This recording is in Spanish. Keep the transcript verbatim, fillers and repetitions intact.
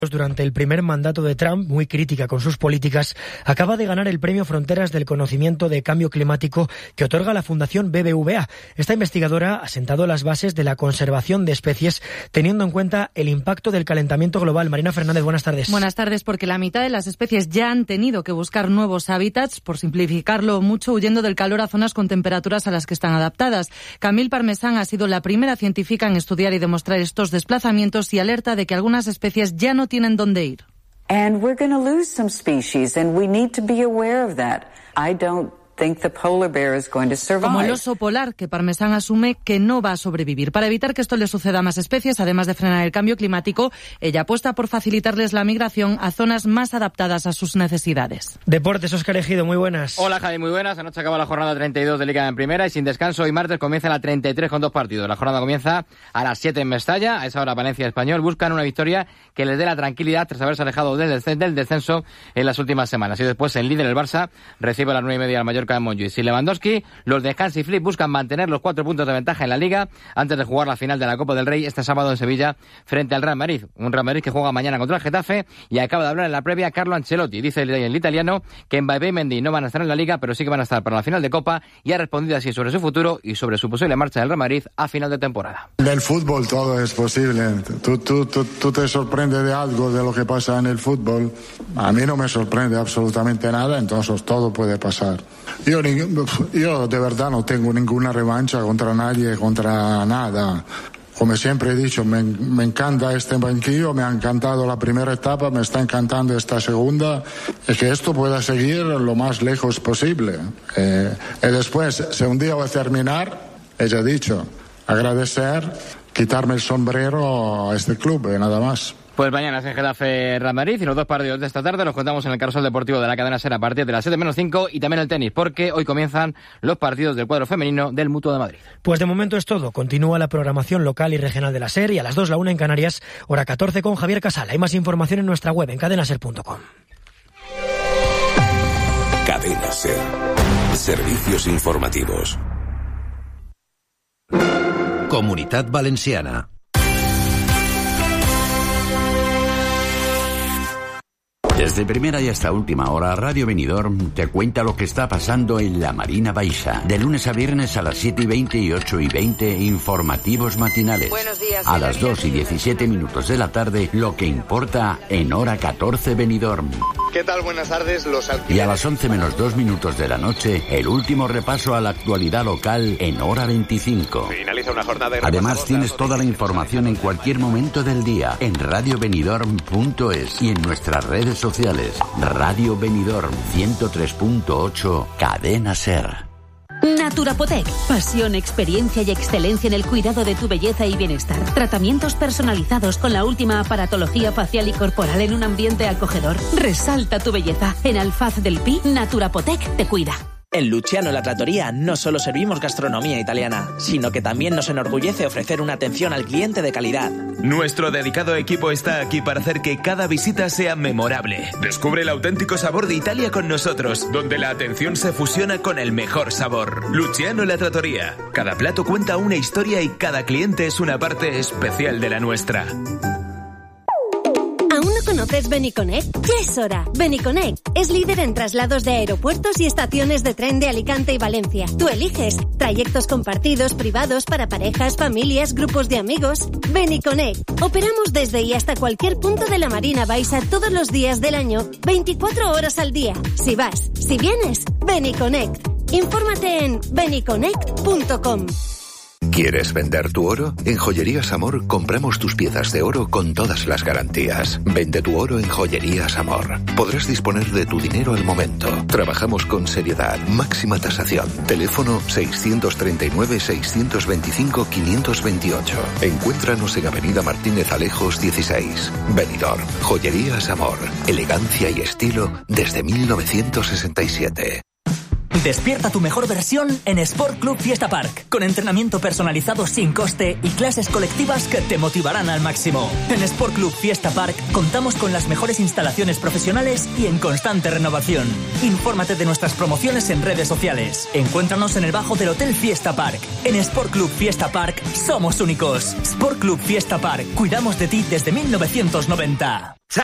Durante el primer mandato de Trump, muy crítica con sus políticas, acaba de ganar el premio Fronteras del Conocimiento de Cambio Climático que otorga la Fundación B B V A. Esta investigadora ha sentado las bases de la conservación de especies teniendo en cuenta el impacto del calentamiento global. Marina Fernández, buenas tardes. Buenas tardes, porque la mitad de las especies ya han tenido que buscar nuevos hábitats, por simplificarlo mucho, huyendo del calor a zonas con temperaturas a las que están adaptadas. Camille Parmesan ha sido la primera científica en estudiar y demostrar estos desplazamientos y alerta de que algunas especies ya no tienen dónde ir. And we're going to lose some species and we need to be aware of that. I don't think the polar bear is going to survive. Como el oso polar, que Parmesan asume que no va a sobrevivir. Para evitar que esto le suceda a más especies, además de frenar el cambio climático, ella apuesta por facilitarles la migración a zonas más adaptadas a sus necesidades. Deportes, Óscar Ejido, muy buenas. Hola, Javi, muy buenas. Anoche acaba la jornada treinta y dos de Liga en Primera y sin descanso. Hoy martes comienza la treinta y tres con dos partidos. La jornada comienza a las siete en Mestalla. A esa hora Valencia y Español buscan una victoria que les dé la tranquilidad tras haberse alejado del, del descenso en las últimas semanas. Y después el líder, el Barça, recibe a las nueve y media al Mallorca en Montjuïc. Sin Lewandowski, los de Hansi Flick buscan mantener los cuatro puntos de ventaja en la Liga antes de jugar la final de la Copa del Rey este sábado en Sevilla frente al Real Madrid. Un Real Madrid que juega mañana contra el Getafe y acaba de hablar en la previa Carlo Ancelotti. Dice el, el italiano que Mbappé y Mendy no van a estar en la Liga, pero sí que van a estar para la final de Copa y ha respondido así sobre su futuro y sobre su posible marcha del Real Madrid a final de temporada. Del fútbol todo es posible. Tú, tú, tú, tú te sorprendes de algo de lo que pasa en el fútbol. A mí no me sorprende absolutamente nada, entonces todo puede pasar. Yo, yo de verdad no tengo ninguna revancha contra nadie, contra nada. Como siempre he dicho, me, me encanta este banquillo, me ha encantado la primera etapa, me está encantando esta segunda, y que esto pueda seguir lo más lejos posible. Eh, y después, si un día voy a terminar, he ya dicho, agradecer, quitarme el sombrero a este club y nada más. Pues mañana es en Getafe Real Madrid y los dos partidos de esta tarde los contamos en el Carrusel Deportivo de la Cadena SER a partir de las siete menos cinco y también el tenis, porque hoy comienzan los partidos del cuadro femenino del Mutua de Madrid. Pues de momento es todo. Continúa la programación local y regional de la SER y a las dos la una en Canarias, hora catorce con Javier Casal. Hay más información en nuestra web en cadena ser punto com. Cadena SER. Servicios informativos. Comunitat Valenciana. Desde primera y hasta última hora, Radio Benidorm te cuenta lo que está pasando en la Marina Baixa. De lunes a viernes a las siete y veinte y ocho y veinte, informativos matinales. Buenos días. A las dos y diecisiete minutos de la tarde, lo que importa en hora catorce Benidorm. ¿Qué tal? Buenas tardes. Los alquileres... Y a las once menos dos minutos de la noche, el último repaso a la actualidad local en hora veinticinco. Finaliza una jornada de Además, tienes toda la información en cualquier momento del día en radio benidorm punto es y en nuestras redes sociales. Radio Benidorm ciento tres punto ocho, Cadena SER. Naturapotec. Pasión, experiencia y excelencia en el cuidado de tu belleza y bienestar. Tratamientos personalizados con la última aparatología facial y corporal en un ambiente acogedor. Resalta tu belleza. En Alfaz del Pi, Naturapotec te cuida. En Luciano La Trattoria no solo servimos gastronomía italiana, sino que también nos enorgullece ofrecer una atención al cliente de calidad. Nuestro dedicado equipo está aquí para hacer que cada visita sea memorable. Descubre el auténtico sabor de Italia con nosotros, donde la atención se fusiona con el mejor sabor. Luciano La Trattoria. Cada plato cuenta una historia y cada cliente es una parte especial de la nuestra. ¿Aún no conoces Beniconnect? Ya es hora. Beniconnect es líder en traslados de aeropuertos y estaciones de tren de Alicante y Valencia. Tú eliges trayectos compartidos, privados, para parejas, familias, grupos de amigos. Beniconnect. Operamos desde y hasta cualquier punto de la Marina Baixa todos los días del año, veinticuatro horas al día. Si vas, si vienes, Beniconnect. Infórmate en beniconnect punto com. ¿Quieres vender tu oro? En Joyerías Amor compramos tus piezas de oro con todas las garantías. Vende tu oro en Joyerías Amor. Podrás disponer de tu dinero al momento. Trabajamos con seriedad, máxima tasación. Teléfono seiscientos treinta y nueve, seiscientos veinticinco, quinientos veintiocho. Encuéntranos en Avenida Martínez Alejos dieciséis. Benidorm. Joyerías Amor. Elegancia y estilo desde mil novecientos sesenta y siete. Despierta tu mejor versión en Sport Club Fiesta Park, con entrenamiento personalizado sin coste y clases colectivas que te motivarán al máximo. En Sport Club Fiesta Park contamos con las mejores instalaciones profesionales y en constante renovación. Infórmate de nuestras promociones en redes sociales. Encuéntranos en el bajo del Hotel Fiesta Park. En Sport Club Fiesta Park somos únicos. Sport Club Fiesta Park, cuidamos de ti desde mil novecientos noventa.